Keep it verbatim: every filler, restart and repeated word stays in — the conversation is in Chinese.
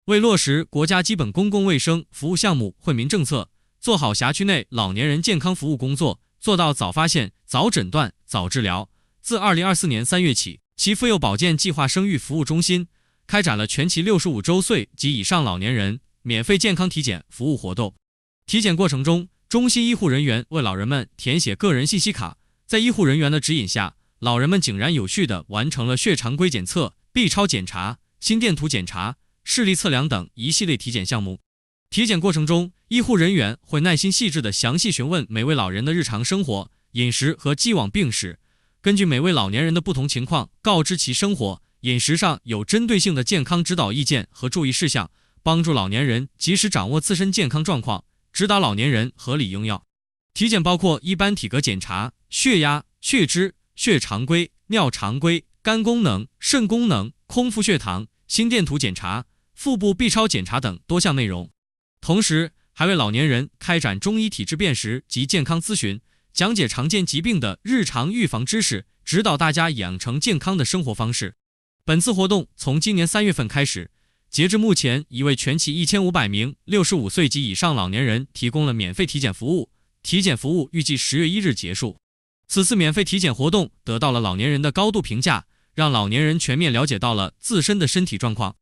为落实国家基本公共卫生服务项目惠民政策，做好辖区内老年人健康服务工作，做到早发现、早诊断、早治疗，自二零二四年三月起，其妇幼保健计划生育服务中心开展了全其六十五周岁及以上老年人免费健康体检服务活动。体检过程中，中心医护人员为老人们填写个人信息卡，在医护人员的指引下，老人们井然有序地完成了血常规检测、B 超检查、心电图检查、视力测量等一系列体检项目。体检过程中，医护人员会耐心细致地详细询问每位老人的日常生活、饮食和既往病史，根据每位老年人的不同情况，告知其生活、饮食上有针对性的健康指导意见和注意事项，帮助老年人及时掌握自身健康状况，指导老年人合理用药。体检包括一般体格检查、血压、血脂、血常规、尿常规、肝功能、肾功能、空腹血糖、心电图检查、腹部 B 超检查等多项内容。同时，还为老年人开展中医体质辨识及健康咨询，讲解常见疾病的日常预防知识，指导大家养成健康的生活方式。本次活动从今年三月份开始，截至目前已为全旗一千五百名六十五岁及以上老年人提供了免费体检服务，体检服务预计十月一日结束。此次免费体检活动得到了老年人的高度评价，让老年人全面了解到了自身的身体状况。